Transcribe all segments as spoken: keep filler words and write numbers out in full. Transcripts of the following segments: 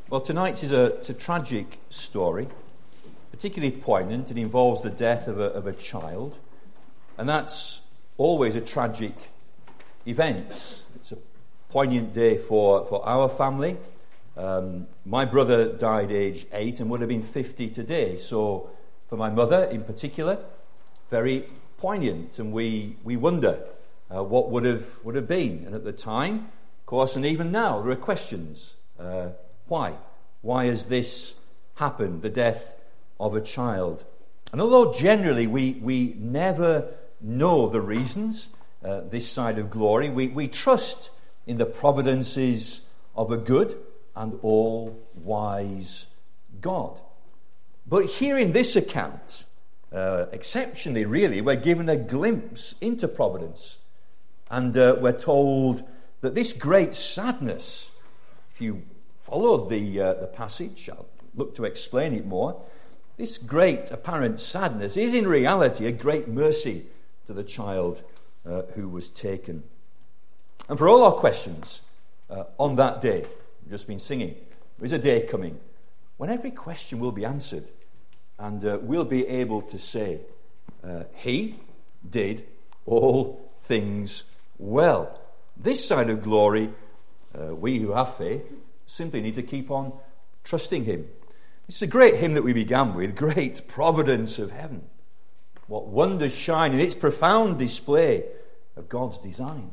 Well, tonight is a, it's a tragic story, particularly poignant. It involves the death of a, of a child, and that's always a tragic event. It's a poignant day for, for our family. Um, my brother died aged eight and would have been fifty today, so for my mother in particular, very poignant, and we, we wonder uh, what would have, would have been. And at the time, of course, and even now, there are questions. Uh, Why? Why has this happened, the death of a child? And although generally we, we never know the reasons, uh, this side of glory, we, we trust in the providences of a good and all-wise God. But here in this account, uh, exceptionally really, we're given a glimpse into providence. And uh, we're told that this great sadness, if you followed the uh, the passage, I'll look to explain it more. This great apparent sadness is in reality a great mercy to the child uh, who was taken. And for all our questions uh, on that day, we've just been singing, there is a day coming when every question will be answered, and uh, we'll be able to say, uh, He did all things well. This side of glory, uh, we who have faith simply need to keep on trusting him. It's a great hymn that we began with, Great Providence of Heaven. What wonders shine in its profound display of God's design.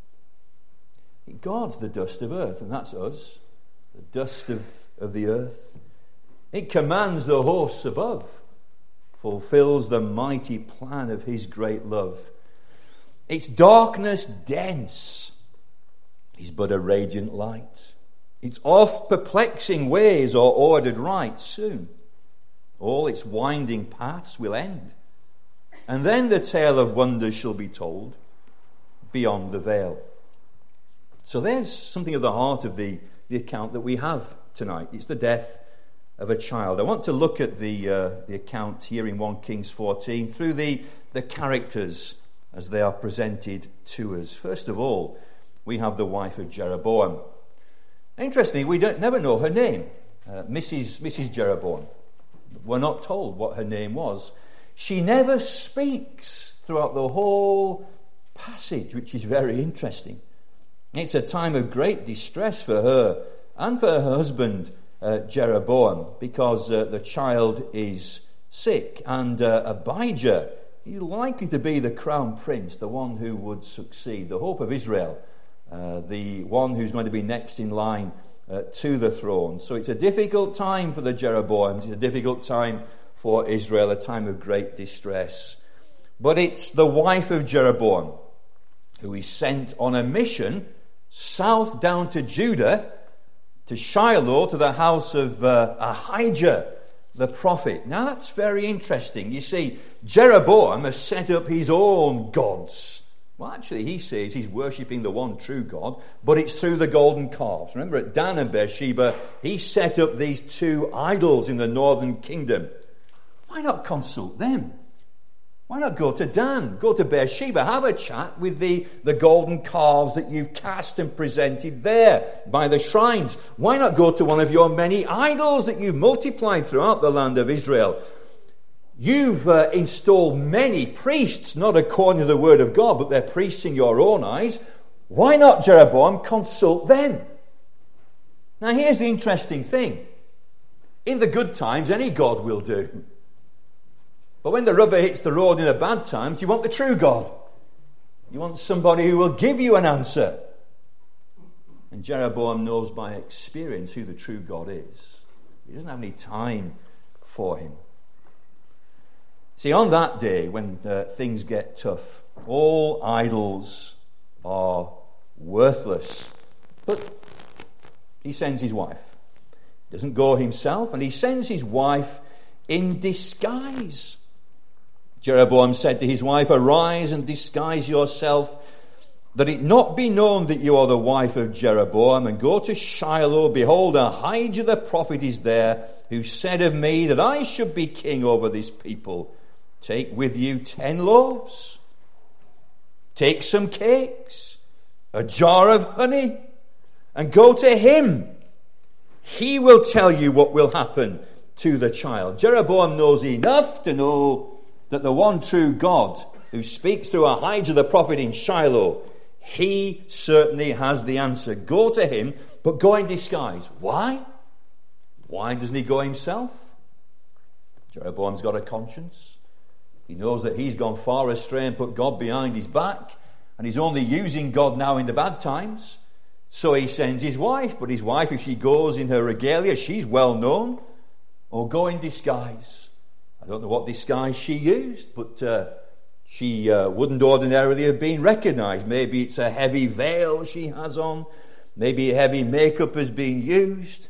It guards the dust of earth, and that's us, the dust of, of the earth. It commands the hosts above, fulfills the mighty plan of his great love. Its darkness dense is but a radiant light. Its oft perplexing ways are ordered right soon. All its winding paths will end, and then the tale of wonders shall be told beyond the veil. So there's something of the heart of the, the account that we have tonight. It's the death of a child. I want to look at the uh, the account here in First Kings fourteen through the, the characters as they are presented to us. First of all, we have the wife of Jeroboam. Interestingly, we don't never know her name, uh, Missus Missus Jeroboam. We're not told what her name was. She never speaks throughout the whole passage, which is very interesting. It's a time of great distress for her and for her husband, uh, Jeroboam, because uh, the child is sick, and uh, Abijah is likely to be the crown prince, the one who would succeed, the hope of Israel. Uh, the one who's going to be next in line uh, to the throne. So it's a difficult time for the Jeroboams. It's a difficult time for Israel, a time of great distress. But it's the wife of Jeroboam who is sent on a mission south down to Judah, to Shiloh, to the house of uh, Ahijah, the prophet. Now that's very interesting. You see, Jeroboam has set up his own gods. Well, actually, he says he's worshipping the one true God, but it's through the golden calves. Remember, at Dan and Beersheba, he set up these two idols in the northern kingdom. Why not consult them? Why not go to Dan, go to Beersheba, have a chat with the, the golden calves that you've cast and presented there by the shrines? Why not go to one of your many idols that you've multiplied throughout the land of Israel? You've uh, installed many priests, not according to the word of God, but they're priests in your own eyes. Why not, Jeroboam, consult them? Now, here's the interesting thing. In the good times, any God will do. But when the rubber hits the road in the bad times, you want the true God. You want somebody who will give you an answer. And Jeroboam knows by experience who the true God is. He doesn't have any time for him. See, on that day, when uh, things get tough, all idols are worthless. But he sends his wife. He doesn't go himself, and he sends his wife in disguise. Jeroboam said to his wife, "Arise and disguise yourself, that it not be known that you are the wife of Jeroboam, and go to Shiloh. Behold, Ahijah the prophet is there, who said of me that I should be king over this people. Take with you ten loaves, take some cakes, a jar of honey, and go to him. he will tell you what will happen to the child. Jeroboam knows enough to know that the one true God who speaks through Ahijah the prophet in Shiloh, he certainly has the answer. Go to him, but go in disguise. Why? Why doesn't he go himself? Jeroboam's got a conscience. He knows that he's gone far astray and put God behind his back, and he's only using God now in the bad times. So he sends his wife, but his wife, if she goes in her regalia, she's well known, or go in disguise. I don't know what disguise she used, but uh, she uh, wouldn't ordinarily have been recognized. Maybe it's a heavy veil she has on. Maybe heavy makeup has been used.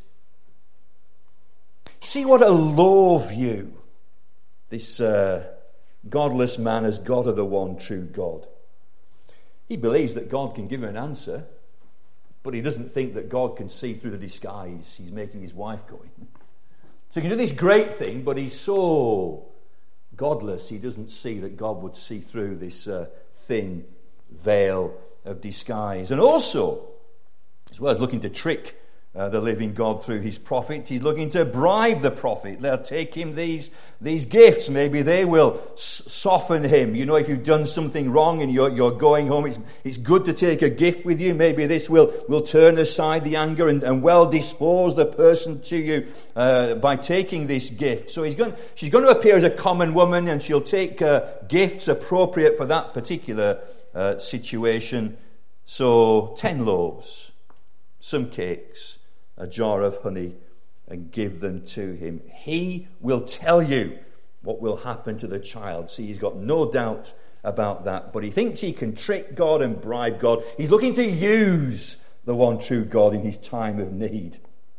See what a low view this uh, godless man has got of the one true God. He believes that God can give him an answer, but he doesn't think that God can see through the disguise he's making his wife go in. So he can do this great thing, but he's so godless, he doesn't see that God would see through this uh, thin veil of disguise. And also, as well as looking to trick uh, the living God through his prophet, he's looking to bribe the prophet. They'll take him these, these gifts. Maybe they will s- soften him. You know, if you've done something wrong and you're, you're going home, it's, it's good to take a gift with you. Maybe this will, will turn aside the anger and, and well dispose the person to you uh, by taking this gift. So he's going, she's going to appear as a common woman, and she'll take uh, gifts appropriate for that particular uh, situation. So ten loaves, some cakes, a jar of honey, and give them to him. He will tell you what will happen to the child. See, he's got no doubt about that, but he thinks he can trick God and bribe God. He's looking to use the one true God in his time of need.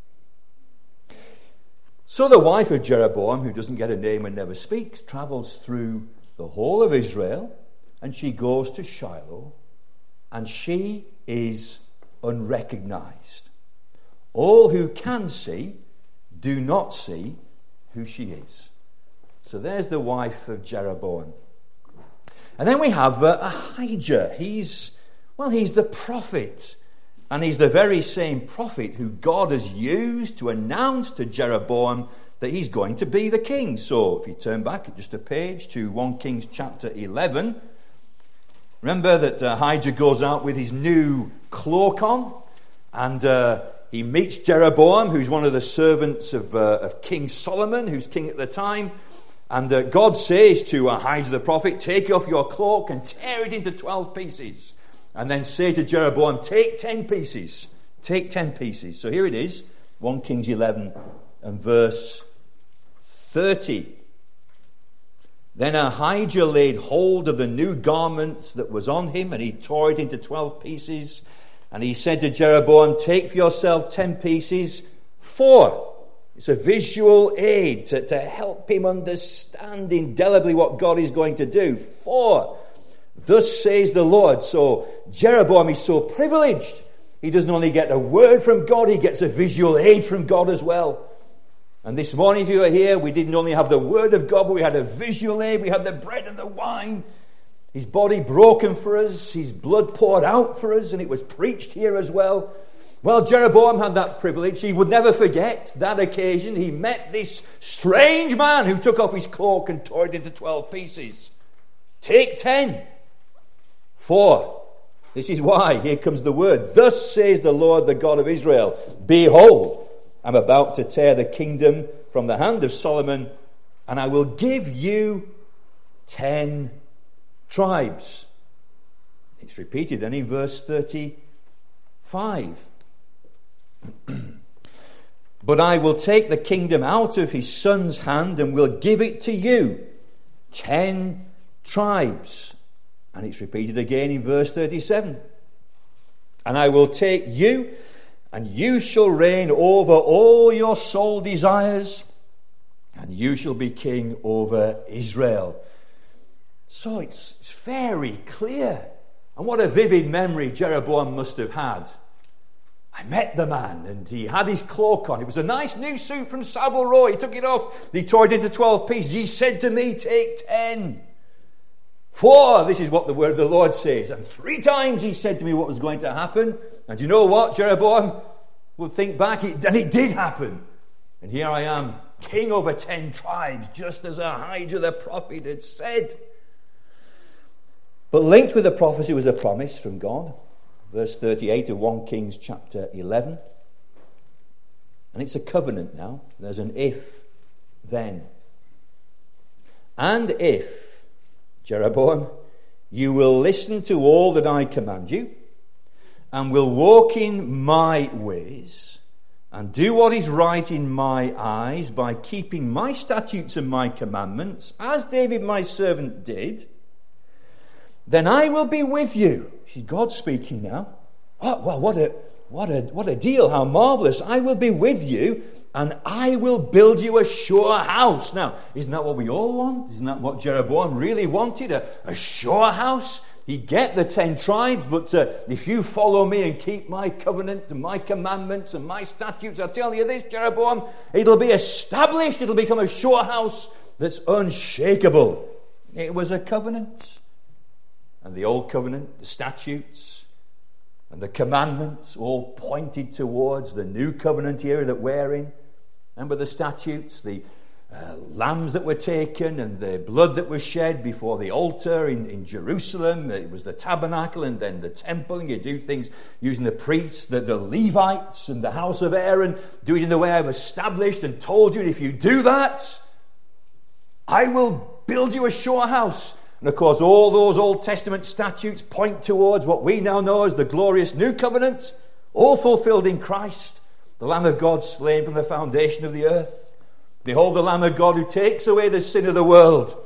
So the wife of Jeroboam, who doesn't get a name and never speaks, travels through the whole of Israel, and she goes to Shiloh, and she is unrecognized. All who can see do not see who she is. So there's the wife of Jeroboam. And then we have uh, Ahijah. He's, well, he's the prophet. And he's the very same prophet who God has used to announce to Jeroboam that he's going to be the king. So if you turn back just a page to First Kings chapter eleven, remember that uh, Ahijah goes out with his new cloak on, and uh, he meets Jeroboam, who's one of the servants of, uh, of King Solomon, who's king at the time. And uh, God says to Ahijah the prophet, take off your cloak and tear it into twelve pieces. And then say to Jeroboam, take ten pieces. Take ten pieces. So here it is, First Kings eleven and verse thirty. Then Ahijah laid hold of the new garment that was on him, and he tore it into twelve pieces. And he said to Jeroboam, take for yourself ten pieces, four. It's a visual aid to, to help him understand indelibly what God is going to do. For, thus says the Lord. So Jeroboam is so privileged. He doesn't only get a word from God, he gets a visual aid from God as well. And this morning, if you were here, we didn't only have the word of God, but we had a visual aid. We had the bread and the wine. His body broken for us, his blood poured out for us, and it was preached here as well. Well, Jeroboam had that privilege. He would never forget that occasion. He met this strange man who took off his cloak and tore it into twelve pieces. Take ten. Four. This is why. Here comes the word. Thus says the Lord, the God of Israel, behold, I'm about to tear the kingdom from the hand of Solomon, and I will give you ten tribes. It's repeated then in verse thirty-five. But I will take the kingdom out of his son's hand and will give it to you. Ten tribes. And it's repeated again in verse thirty-seven. And I will take you, and you shall reign over all your soul desires, and you shall be king over Israel. So it's, it's very clear. And what a vivid memory Jeroboam must have had. I met the man, and he had his cloak on. It was a nice new suit from Savile Row. He took it off. He tore it into twelve pieces. He said to me, take ten. Four, this is what the word of the Lord says. And three times he said to me what was going to happen. And you know what, Jeroboam? We'll think back, and it did happen. And here I am, king over ten tribes, just as Ahijah the prophet had said. But linked with the prophecy was a promise from God. Verse thirty-eight of First Kings chapter eleven. And it's a covenant now. There's an if, then. And if, Jeroboam, you will listen to all that I command you, and will walk in my ways, and do what is right in my eyes by keeping my statutes and my commandments, as David my servant did, then I will be with you. This is God speaking now. Oh, well, what a what a what a deal! How marvelous! I will be with you, and I will build you a sure house. Now, isn't that what we all want? Isn't that what Jeroboam really wanted? A, a sure house. He'd get the ten tribes, but uh, if you follow me and keep my covenant and my commandments and my statutes, I tell you this, Jeroboam, it'll be established. It'll become a sure house that's unshakable. It was a covenant. And the old covenant, the statutes, and the commandments all pointed towards the new covenant era that we're in. Remember the statutes, the uh, lambs that were taken and the blood that was shed before the altar in, in Jerusalem. It was the tabernacle and then the temple, and you do things using the priests, the, the Levites and the house of Aaron. Do it in the way I've established and told you. And if you do that, I will build you a sure house. And of course, all those Old Testament statutes point towards what we now know as the glorious New Covenant, all fulfilled in Christ, the Lamb of God slain from the foundation of the earth. Behold the Lamb of God who takes away the sin of the world.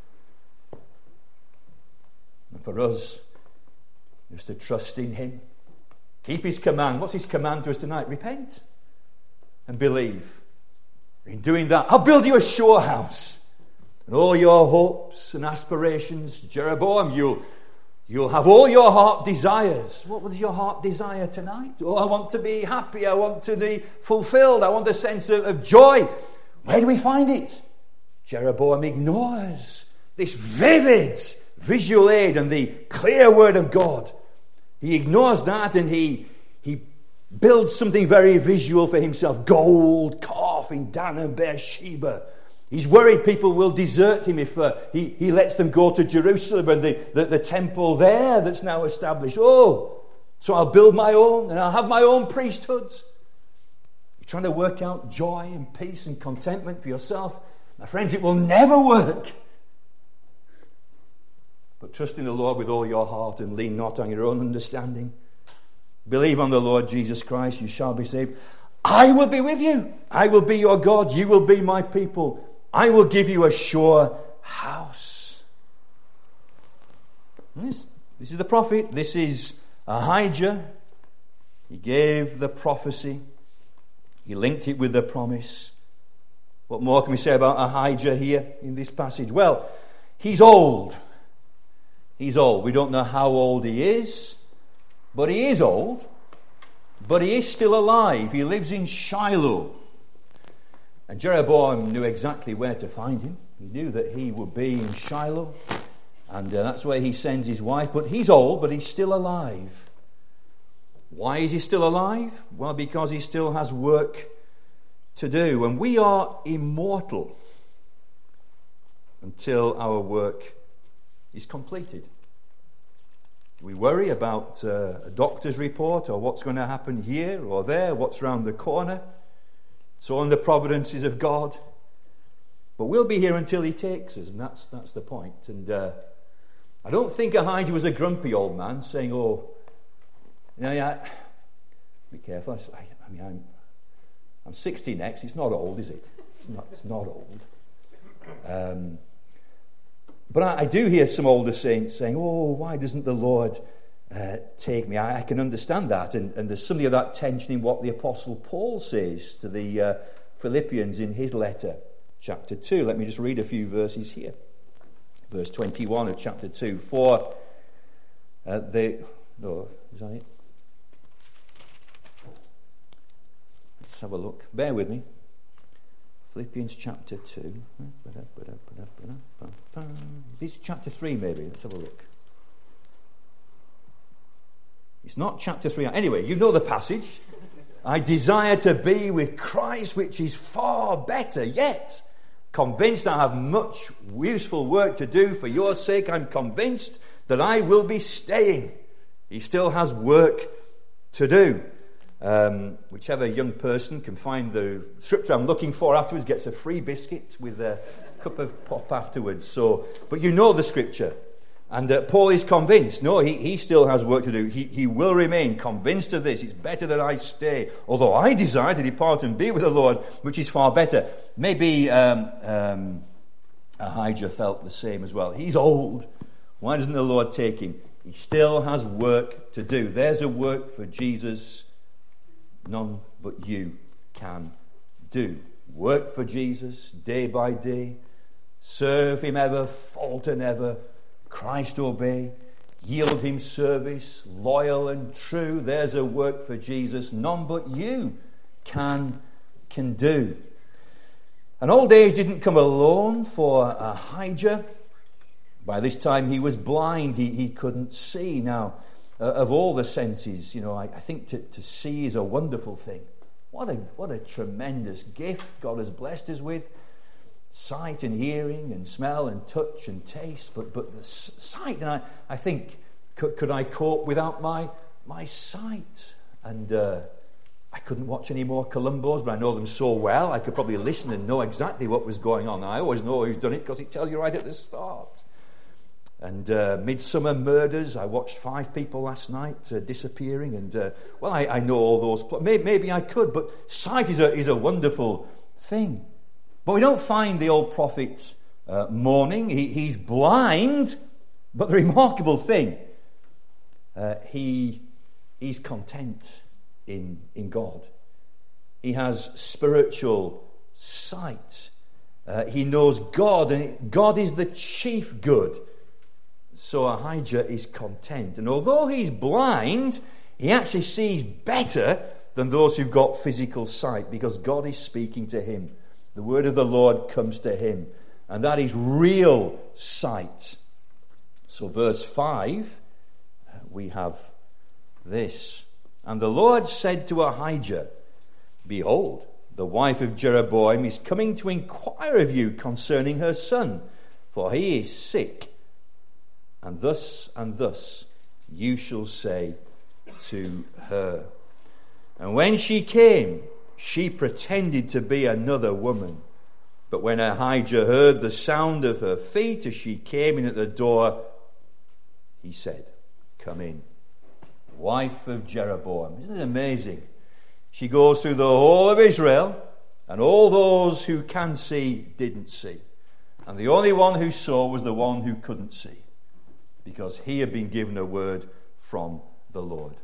And for us, just to trust in him, keep his command. What's his command to us tonight? Repent and believe. In doing that, I'll build you a sure house. And all your hopes and aspirations, Jeroboam, you'll, you'll have all your heart desires. What does your heart desire tonight? Oh, I want to be happy. I want to be fulfilled. I want a sense of, of joy. Where do we find it? Jeroboam ignores this vivid visual aid and the clear word of God. He ignores that and he, he builds something very visual for himself. Gold calf in Dan and Beersheba. He's worried people will desert him if uh, he, he lets them go to Jerusalem and the, the, the temple there that's now established. Oh, so I'll build my own and I'll have my own priesthoods. You're trying to work out joy and peace and contentment for yourself. My friends, it will never work. But trust in the Lord with all your heart and lean not on your own understanding. Believe on the Lord Jesus Christ, you shall be saved. I will be with you. I will be your God. You will be my people. I will give you a sure house. This, this is the prophet. This is Ahijah. He gave the prophecy. He linked it with the promise. What more can we say about Ahijah here in this passage? Well, he's old. He's old. We don't know how old he is, but he is old. But he is still alive. He lives in Shiloh. And Jeroboam knew exactly where to find him. He knew that he would be in Shiloh. And uh, that's where he sends his wife. But he's old, but he's still alive. Why is he still alive? Well, because he still has work to do. And we are immortal until our work is completed. We worry about uh, a doctor's report or what's going to happen here or there, what's round the corner. It's all in the providences of God. But we'll be here until he takes us, and that's that's the point. And uh, I don't think Ahijah was a grumpy old man saying, oh, you know, yeah, be careful. I, I mean, I'm, I'm sixty next. It's not old, is it? It's not, it's not old. Um, but I, I do hear some older saints saying, oh, why doesn't the Lord uh, take me? I, I can understand that. And, and there's something of that tension in what the Apostle Paul says to the uh, Philippians in his letter, chapter two. Let me just read a few verses here. Verse twenty-one of chapter two. For uh, they... No, is that it? Let's have a look. Bear with me. Philippians chapter two. This is chapter three, maybe. Let's have a look. It's not chapter three. Anyway, you know the passage. I desire to be with Christ, which is far better. Yet, convinced I have much useful work to do for your sake, I'm convinced that I will be staying. He still has work to do. Um, whichever young person can find the scripture I'm looking for afterwards gets a free biscuit with a cup of pop afterwards. So, but you know the scripture. And uh, Paul is convinced. No, he, he still has work to do. He, he will remain convinced of this. It's better that I stay. Although I desire to depart and be with the Lord, which is far better. Maybe um, um, Ahijah felt the same as well. He's old. Why doesn't the Lord take him? He still has work to do. There's a work for Jesus none but you can do. Work for Jesus day by day. Serve him ever, falter never. Christ obey. Yield him service, loyal and true. There's a work for Jesus none but you can, can do. And old age didn't come alone for Ahijah. By this time he was blind. He, he couldn't see. Now, Uh, of all the senses, you know, I, I think to, to see is a wonderful thing. What a what a tremendous gift God has blessed us with. Sight and hearing and smell and touch and taste. But but the sight, and I, I think, could, could I cope without my my sight? And uh, I couldn't watch any more Columbos, but I know them so well. I could probably listen and know exactly what was going on. I always know who's done it because it tells you right at the start. And uh, Midsummer Murders, I watched five people last night uh, disappearing, and uh, well, I, I know all those. Pl- maybe, maybe I could, but sight is a is a wonderful thing. But we don't find the old prophet uh, mourning. He, he's blind, but the remarkable thing, uh, he he's content in in God. He has spiritual sight. Uh, he knows God, and God is the chief good. So Ahijah is content. And although he's blind, he actually sees better than those who've got physical sight, because God is speaking to him. The word of the Lord comes to him. And that is real sight. So verse five, we have this. And the Lord said to Ahijah, behold, the wife of Jeroboam is coming to inquire of you concerning her son, for he is sick. And thus and thus you shall say to her. And when she came, she pretended to be another woman. But when Ahijah heard the sound of her feet as she came in at the door, he said, come in. Wife of Jeroboam. Isn't it amazing? She goes through the whole of Israel, and all those who can see didn't see. And the only one who saw was the one who couldn't see, because he had been given a word from the Lord.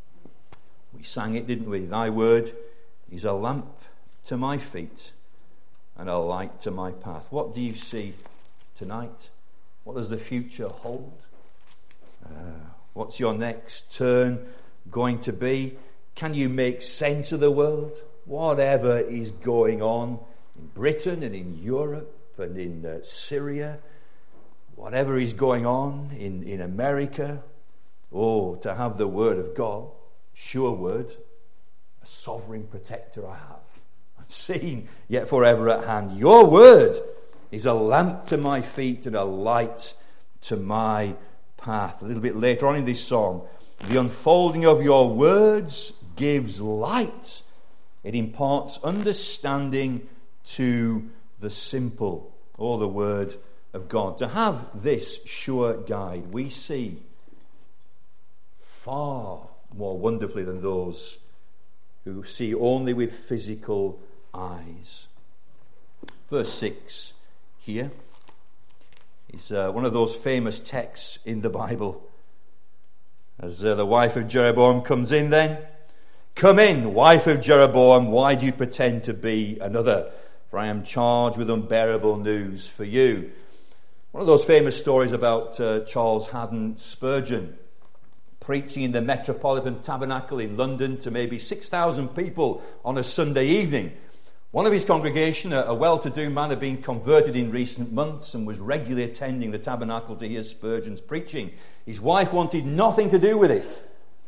We sang it, didn't we? Thy word is a lamp to my feet and a light to my path. What do you see tonight? What does the future hold? Uh, what's your next turn going to be? Can you make sense of the world? Whatever is going on in Britain and in Europe and in uh, Syria, whatever is going on in, in America, oh, to have the word of God, sure word, a sovereign protector I have, unseen yet forever at hand. Your word is a lamp to my feet and a light to my path. A little bit later on in this song, the unfolding of your words gives light. It imparts understanding to the simple. Oh, the word of God. To have this sure guide, we see far more wonderfully than those who see only with physical eyes. Verse six here is uh, one of those famous texts in the Bible. As uh, the wife of Jeroboam comes in then, come in, wife of Jeroboam, why do you pretend to be another? For I am charged with unbearable news for you. One of those famous stories about uh, Charles Haddon Spurgeon preaching in the Metropolitan Tabernacle in London to maybe six thousand people on a Sunday evening. One of his congregation, a, a well-to-do man, had been converted in recent months and was regularly attending the tabernacle to hear Spurgeon's preaching. His wife wanted nothing to do with it,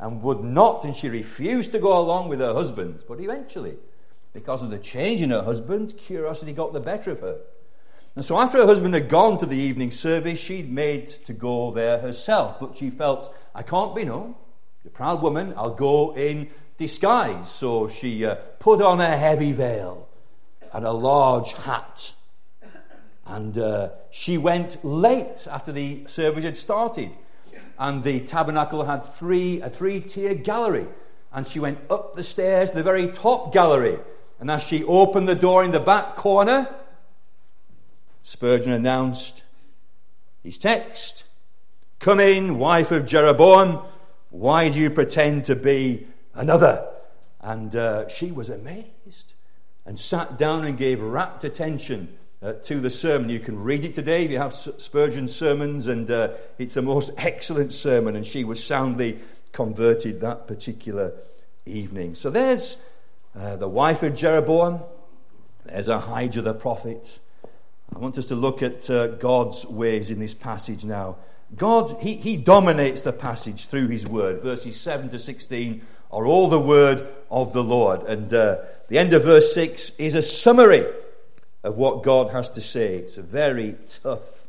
and would not, and she refused to go along with her husband. But eventually, because of the change in her husband, curiosity got the better of her. And so after her husband had gone to the evening service, she'd made to go there herself. But she felt, I can't be known. The proud woman, I'll go in disguise. So she uh, put on a heavy veil and a large hat. And uh, she went late after the service had started. And the tabernacle had three a three-tier gallery. And she went up the stairs to the very top gallery. And as she opened the door in the back corner, Spurgeon announced his text. Come in, wife of Jeroboam. Why do you pretend to be another? And uh, she was amazed and sat down and gave rapt attention uh, to the sermon. You can read it today if you have Spurgeon's sermons, and uh, it's a most excellent sermon, and she was soundly converted that particular evening. So there's uh, the wife of Jeroboam. There's Ahijah the prophet. I want us to look at uh, God's ways in this passage now. God, he, he dominates the passage through his word. Verses seven to sixteen are all the word of the Lord. And uh, the end of verse six is a summary of what God has to say. It's a very tough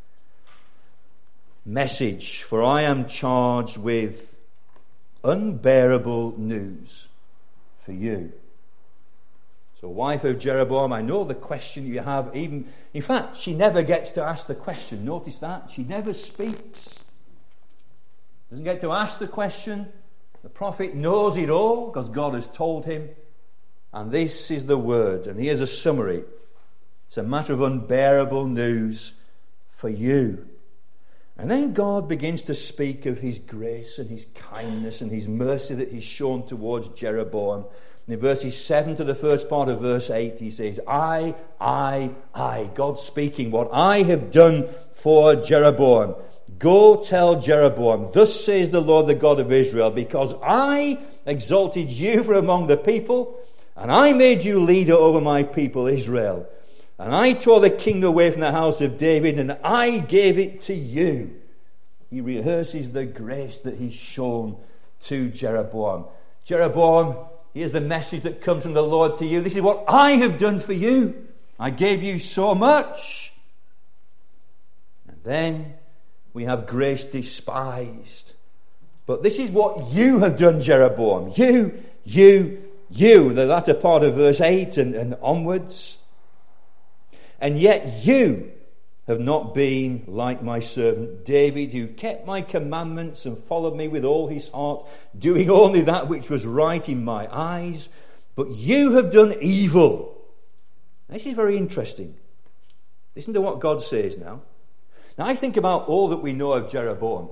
message. For I am charged with unbearable news for you. So, wife of Jeroboam, I know the question you have. Even, in fact, she never gets to ask the question. Notice that. She never speaks. Doesn't get to ask the question. The prophet knows it all because God has told him. And this is the word. And here's a summary. It's a matter of unbearable news for you. And then God begins to speak of his grace and his kindness and his mercy that he's shown towards Jeroboam. In verses seven to the first part of verse eight, he says, I, I, I, God speaking, what I have done for Jeroboam. Go tell Jeroboam, thus says the Lord, the God of Israel, because I exalted you from among the people, and I made you leader over my people Israel. And I tore the king away from the house of David, and I gave it to you. He rehearses the grace that he's shown to Jeroboam. Jeroboam, here's the message that comes from the Lord to you. This is what I have done for you. I gave you so much. And then we have grace despised. But this is what you have done, Jeroboam. You, you, you. The latter part of verse eight and, and onwards. And yet you have not been like my servant David, who kept my commandments and followed me with all his heart, doing only that which was right in my eyes. But you have done evil. This is very interesting. Listen to what God says now. Now I think about all that we know of Jeroboam.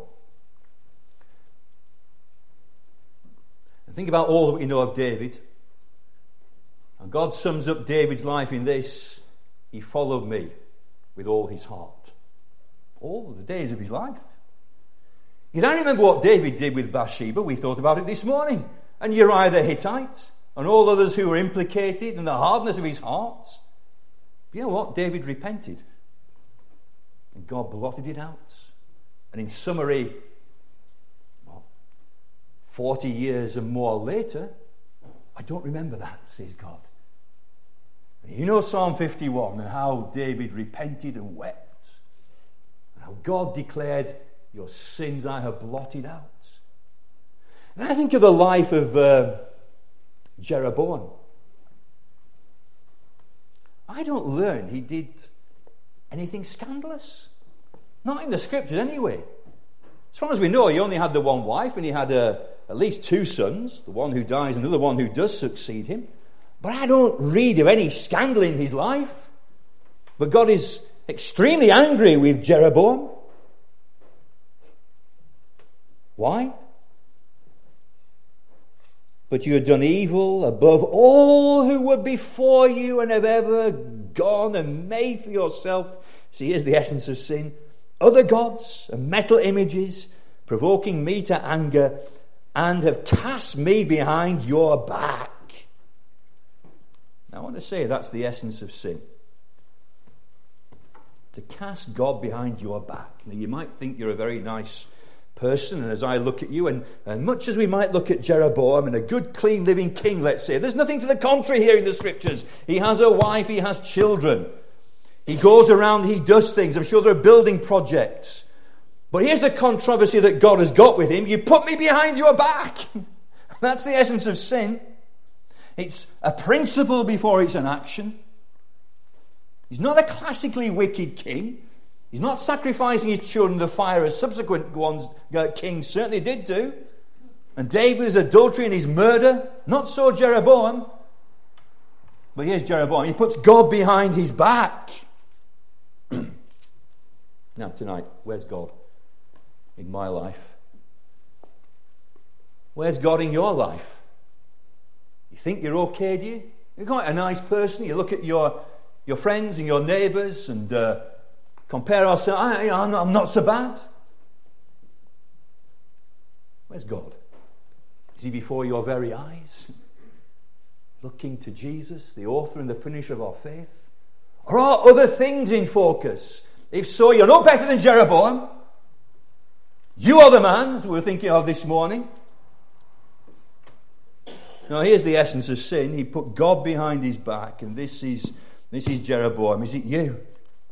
And think about all that we know of David. And God sums up David's life in this: he followed me with all his heart. All the days of his life. You don't remember what David did with Bathsheba? We thought about it this morning. And Uriah the Hittite, and all others who were implicated in the hardness of his heart. But you know what? David repented. And God blotted it out. And in summary, well, forty years and more later, I don't remember that, says God. You know Psalm fifty-one and how David repented and wept. And how God declared, your sins I have blotted out. And I think of the life of uh, Jeroboam. I don't learn he did anything scandalous. Not in the scriptures anyway. As far as we know, he only had the one wife, and he had uh, at least two sons. The one who dies and the other one who does succeed him. But I don't read of any scandal in his life. But God is extremely angry with Jeroboam. Why? But you have done evil above all who were before you and have ever gone and made for yourself. See, here's the essence of sin. Other gods and metal images, provoking me to anger, and have cast me behind your back. Now, I want to say that's the essence of sin. To cast God behind your back. Now, you might think you're a very nice person, and as I look at you, and, and much as we might look at Jeroboam and a good, clean, living king, let's say, there's nothing to the contrary here in the scriptures. He has a wife, he has children. He goes around, he does things. I'm sure there are building projects. But here's the controversy that God has got with him. You put me behind your back. That's the essence of sin. It's a principle before it's an action. He's not a classically wicked king. He's not sacrificing his children to the fire as subsequent ones, uh, kings certainly did do. And David's adultery and his murder. Not so Jeroboam. But here's Jeroboam. He puts God behind his back. Now tonight, where's God in my life? Where's God in your life? You think you're okay, do you? You're quite a nice person. You look at your, your friends and your neighbours and uh, compare ourselves. I, you know, I'm, not, I'm not so bad. Where's God? Is he before your very eyes? Looking to Jesus, the author and the finisher of our faith? Or are other things in focus? If so, you're no better than Jeroboam. You are the man, as we were thinking of this morning. Now, here's the essence of sin. He put God behind his back, and this is this is Jeroboam. Is it you?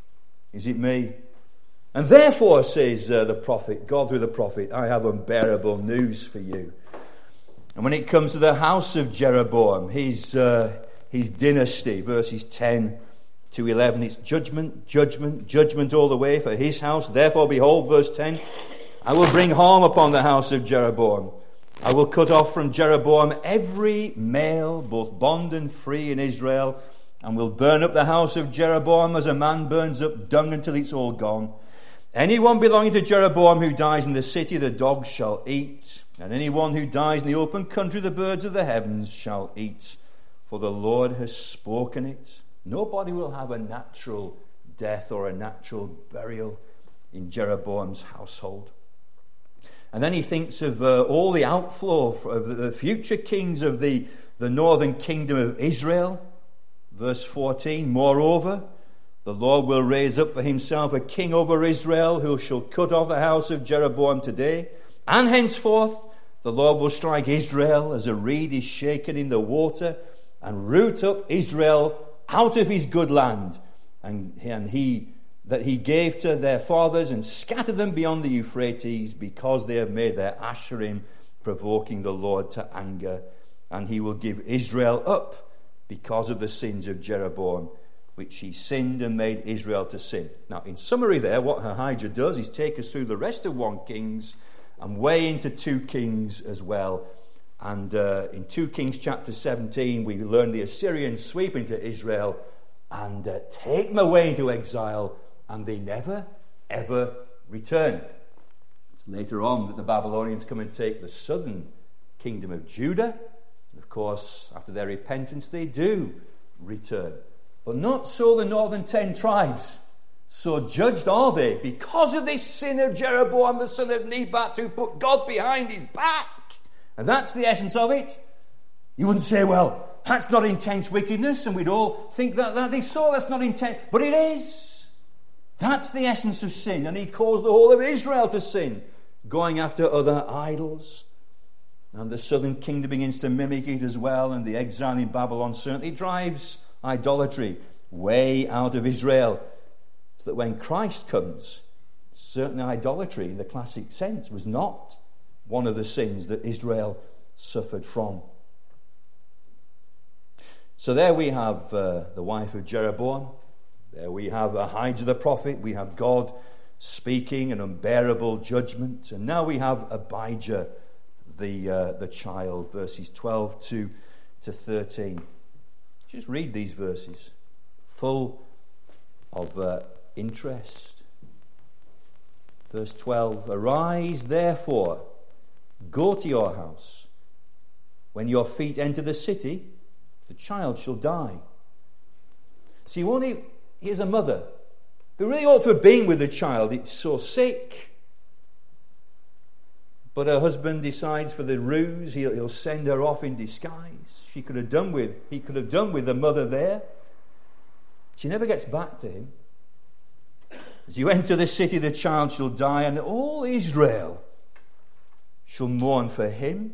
Is it me? And therefore, says uh, the prophet, God through the prophet, I have unbearable news for you. And when it comes to the house of Jeroboam, his uh, his dynasty, verses ten to eleven, it's judgment, judgment, judgment all the way for his house. Therefore, behold, verse ten, I will bring harm upon the house of Jeroboam. I will cut off from Jeroboam every male, both bond and free in Israel, and will burn up the house of Jeroboam as a man burns up dung until it's all gone. Anyone belonging to Jeroboam who dies in the city, the dogs shall eat, and anyone who dies in the open country, the birds of the heavens shall eat. For the Lord has spoken it. Nobody will have a natural death or a natural burial in Jeroboam's household. And then he thinks of uh, all the outflow of the future kings of the, the northern kingdom of Israel. Verse fourteen, moreover, the Lord will raise up for himself a king over Israel who shall cut off the house of Jeroboam today. And henceforth, the Lord will strike Israel as a reed is shaken in the water and root up Israel out of his good land. And, and he... that he gave to their fathers and scattered them beyond the Euphrates because they have made their Asherim, provoking the Lord to anger. And he will give Israel up because of the sins of Jeroboam, which he sinned and made Israel to sin. Now, in summary there, what Ahijah does is take us through the rest of First Kings and way into Second Kings as well. And uh, in Second Kings chapter seventeen, we learn the Assyrians sweep into Israel and uh, take them away into exile, and they never, ever return. It's later on that the Babylonians come and take the southern kingdom of Judah. And of course, after their repentance, they do return. But not so the northern ten tribes. So judged are they because of this sin of Jeroboam, the son of Nebat, who put God behind his back. And that's the essence of it. You wouldn't say, well, that's not intense wickedness, and we'd all think that that is so, that's not intense. But it is. That's the essence of sin, and he caused the whole of Israel to sin, going after other idols. And the southern kingdom begins to mimic it as well, and the exile in Babylon certainly drives idolatry way out of Israel. So that when Christ comes, certainly idolatry in the classic sense was not one of the sins that Israel suffered from. So there we have uh, the wife of Jeroboam. There we have Ahijah the prophet. We have God speaking an unbearable judgment. And now we have Abijah, the uh, the child, verses twelve to, to thirteen. Just read these verses, full of uh, interest. Verse twelve, arise therefore, go to your house. When your feet enter the city, the child shall die. See, only here's a mother who really ought to have been with the child. It's so sick. But her husband decides for the ruse, he'll, he'll send her off in disguise. She could have done with, he could have done with the mother there. She never gets back to him. As you enter the city, the child shall die, and all Israel shall mourn for him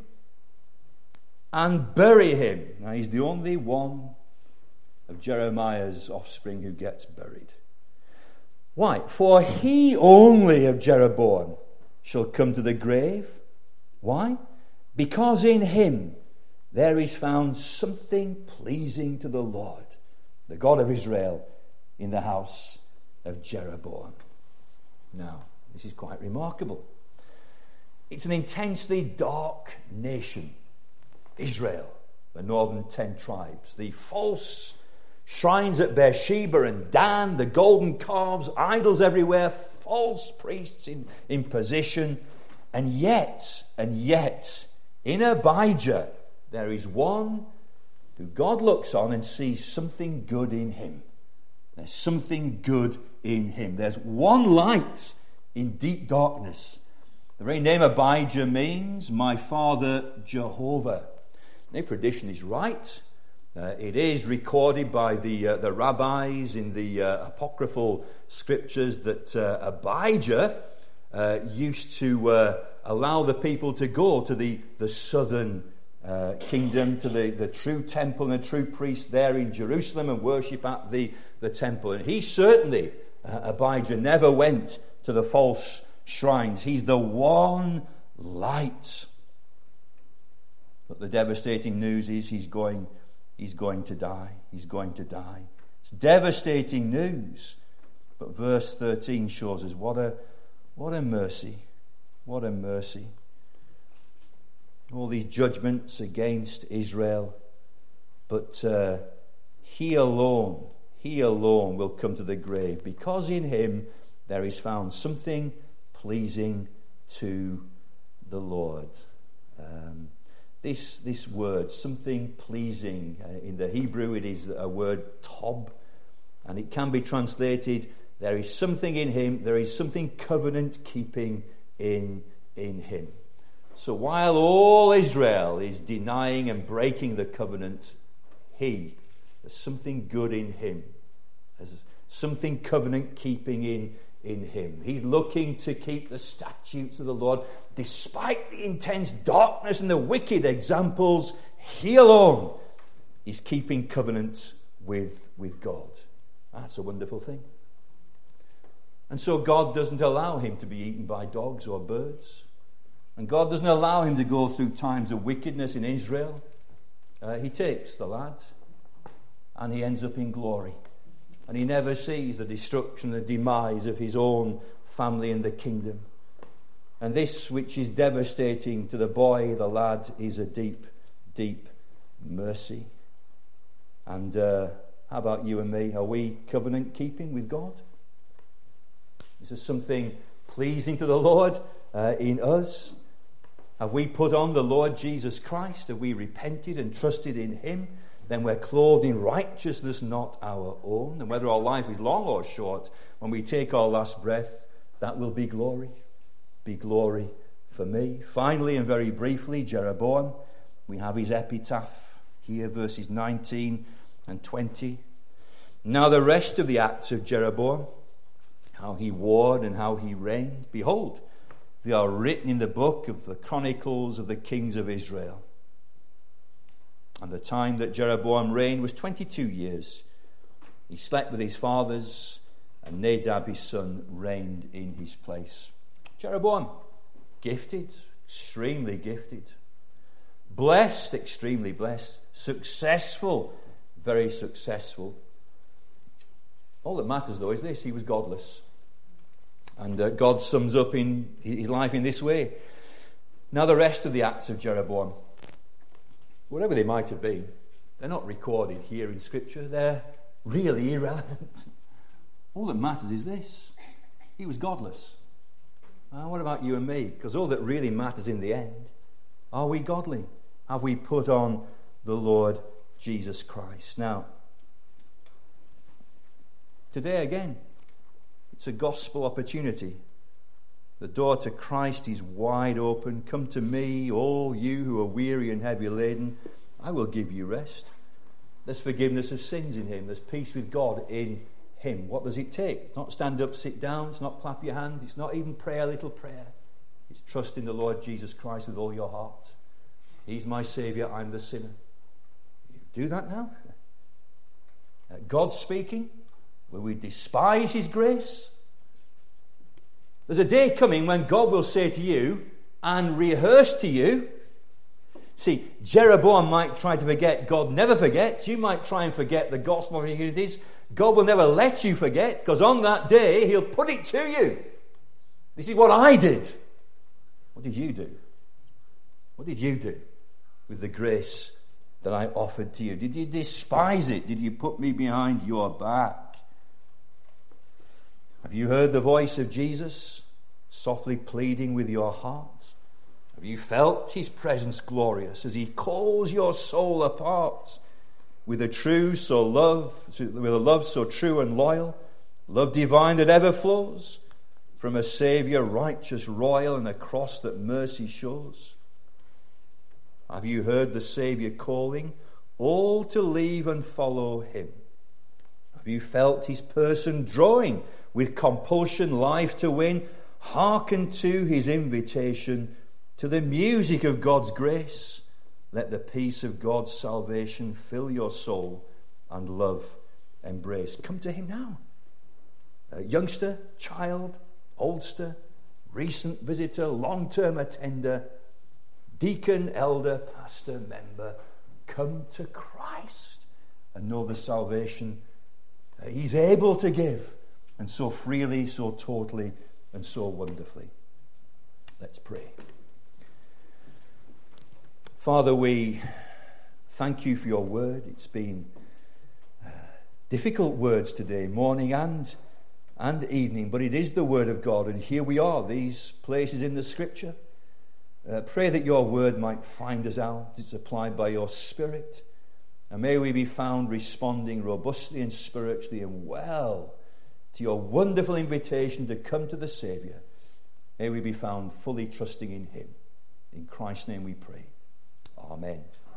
and bury him. Now, he's the only one of Jeremiah's offspring who gets buried. Why? For he only of Jeroboam shall come to the grave. Why? Because in him there is found something pleasing to the Lord, the God of Israel, in the house of Jeroboam. Now, this is quite remarkable. It's an intensely dark nation, Israel, the northern ten tribes, the false shrines at Beersheba and Dan, the golden calves, idols everywhere, false priests in, in position. And yet, and yet, in Abijah, there is one who God looks on and sees something good in him. There's something good in him. There's one light in deep darkness. The very name Abijah means my father Jehovah. The tradition is right. Uh, it is recorded by the uh, the rabbis in the uh, apocryphal scriptures that uh, Abijah uh, used to uh, allow the people to go to the, the southern uh, kingdom, to the, the true temple and the true priest there in Jerusalem and worship at the, the temple. And he certainly, uh, Abijah, never went to the false shrines. He's the one light. But the devastating news is he's going He's going to die. He's going to die. It's devastating news. But verse thirteen shows us what a what a mercy. What a mercy. All these judgments against Israel. But uh, he alone, he alone will come to the grave, because in him there is found something pleasing to the Lord. Um, This this word, something pleasing, uh, in the Hebrew it is a word tob, and it can be translated, there is something in him, there is something covenant-keeping in, in him. So while all Israel is denying and breaking the covenant, he, there's something good in him. There's something covenant-keeping in in him. He's looking to keep the statutes of the Lord despite the intense darkness and the wicked examples. He alone is keeping covenant with, with God. That's a wonderful thing. And so God doesn't allow him to be eaten by dogs or birds. And God doesn't allow him to go through times of wickedness in Israel. Uh, he takes the lad and he ends up in glory. And he never sees the destruction, the demise of his own family and the kingdom. And this, which is devastating to the boy, the lad, is a deep, deep mercy. And uh, how about you and me? Are we covenant keeping with God? Is there something pleasing to the Lord uh, in us? Have we put on the Lord Jesus Christ? Have we repented and trusted in him? Then we're clothed in righteousness not our own. And whether our life is long or short, when we take our last breath, that will be glory. Be glory for me. Finally, and very briefly, Jeroboam. We have his epitaph here, verses nineteen and twenty. Now the rest of the acts of Jeroboam, how he warred and how he reigned, behold, they are written in the book of the Chronicles of the Kings of Israel. And the time that Jeroboam reigned was twenty-two years. He slept with his fathers, and Nadab his son reigned in his place. Jeroboam, gifted, extremely gifted. Blessed, extremely blessed. Successful, very successful. All that matters, though, is this: he was godless. And uh, God sums up in his life in this way. Now the rest of the acts of Jeroboam, whatever they might have been, they're not recorded here in Scripture. They're really irrelevant. All that matters is this: he was godless. Uh, what about you and me? Because all that really matters in the end, are we godly? Have we put on the Lord Jesus Christ? Now, today again, it's a gospel opportunity. The door to Christ is wide open. Come to me, all you who are weary and heavy laden. I will give you rest. There's forgiveness of sins in him. There's peace with God in him. What does it take? It's not stand up, sit down. It's not clap your hands. It's not even pray a little prayer. It's trust in the Lord Jesus Christ with all your heart. He's my Saviour, I'm the sinner. You do that now? Uh, God's speaking. Will we despise his grace? There's a day coming when God will say to you and rehearse to you. See, Jeroboam might try to forget. God never forgets. You might try and forget the gospel of it is. God will never let you forget, because on that day he'll put it to you. This is what I did. What did you do? What did you do with the grace that I offered to you? Did you despise it? Did you put me behind your back? Have you heard the voice of Jesus softly pleading with your heart? Have you felt his presence glorious as he calls your soul apart with a true so love, with a love so true and loyal, love divine that ever flows from a Saviour righteous, royal, and a cross that mercy shows? Have you heard the Saviour calling all to leave and follow him? Have you felt his person drawing with compulsion life to win? Hearken to his invitation, to the music of God's grace. Let the peace of God's salvation fill your soul and love embrace. Come to him now. A youngster, child, oldster, recent visitor, long-term attender, deacon, elder, pastor, member. Come to Christ and know the salvation he's able to give, and so freely, so totally, and so wonderfully. Let's pray. Father, we thank you for your word. It's been uh, difficult words today, morning and and evening, but it is the word of God, and here we are, these places in the Scripture. Uh, pray that your word might find us out. It's applied by your Spirit. And may we be found responding robustly and spiritually and well to your wonderful invitation to come to the Saviour. May we be found fully trusting in him. In Christ's name we pray. Amen.